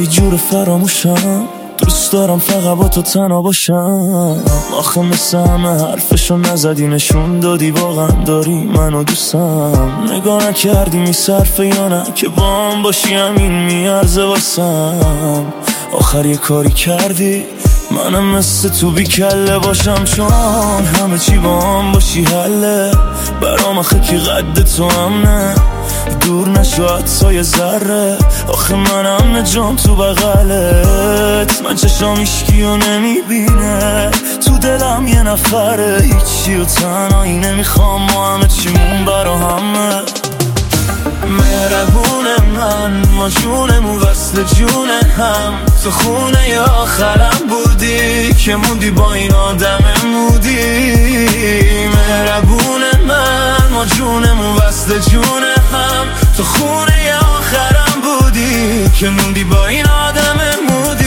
یه جور فراموشم، دوست دارم فقط با تو تنها باشم. آخه مثل همه حرفشو نزدی، نشون دادی واقعا داری منو دوستم. نگاه نکردی میصرفه یا نه که با هم باشی همین میارزه واسم. آخر یه کاری کردی منم مثل تو بی کله باشم، چون همه چی با هم باشی حله برام. آخه کی قد تو هم نه، دور نشو حتی یه ذره. آخه منم جام تو بغلت، من چشام هیچکی رو نمیبینه، تو دلم یه نفره، هیچی و تنهایی نمیخوام، ما همه چیمون برا همه. مهربون ما جونمون وصل جون هم، تو خونه ی آخرم بودی که موندی با این آدم مودی. مهربون ما جونمون وصل جون هم، تو خونه ی آخرم بودی که موندی با این آدم مودی.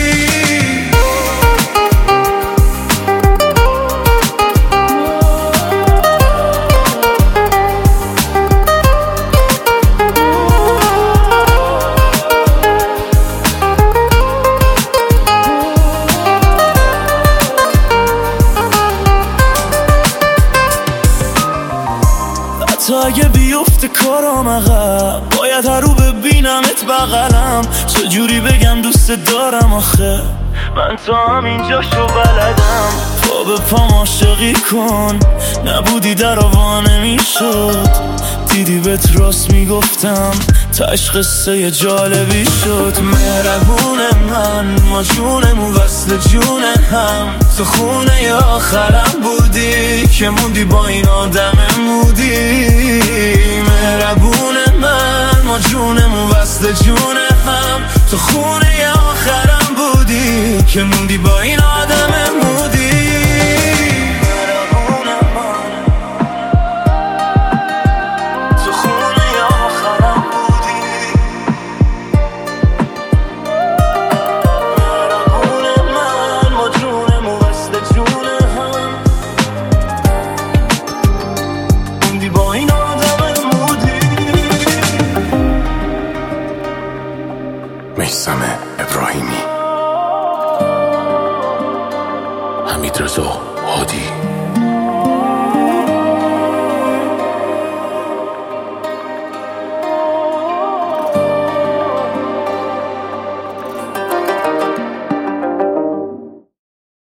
تا اگه بیفته کارام عقب، باید هر رو ببینمت بغلم. چجوری بگم دوست دارم آخه من تا همینجاشو بلدم. پا به پام عاشقی کن، نبودی در آوا نمیشد. دیدی بهت راست میگفتم، تاش قصه جالبی شد. مهربون ما جونمون وصل جون هم، تو خونه ی آخرم بودی که موندی با این آدم مودی. مهربون ما جونمون وصل جون هم، تو خونه ی آخرم بودی که موندی با این آدم مودی. میثم ابراهیمی، حمیدرضا هادی.